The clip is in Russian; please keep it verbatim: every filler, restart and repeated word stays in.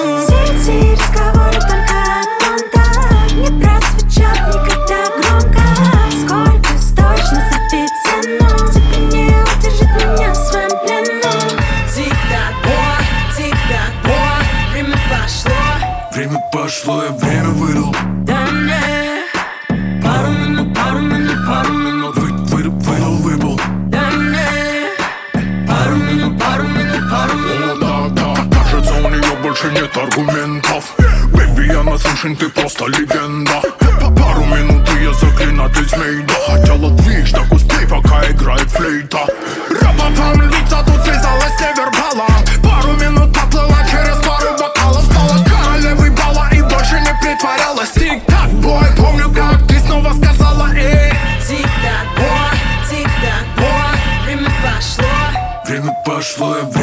Сети, разговоры только монтаж не просвечат никогда громко. Сколько стоишь, назови цену, тебе не удержит меня в своем плену. Тик-так, бой, тик-так, бой, время пошло. Время пошло, я время выдал. Да мне пару минут, пару минут, пару минут. Вы, вы, выдал, выпал. Да мне пару минут, пару минут, пару минут. О, да, да, кажется, у нее больше нет аргументов. Бэби, я наслышан, ты просто легенда. Пару минут и я заклинатель змей. Да, хотела движ, так успей, пока играет флейта. Рапапам, львица тут связалась с невербалом. Пару минут поплыла через пару бокалов. Стала королевой бала и больше не притворялась. Тик-так, бой, помню, как ты снова сказала эй. Тик-так, бой, тик-так, бой, время пошло. Время пошло, я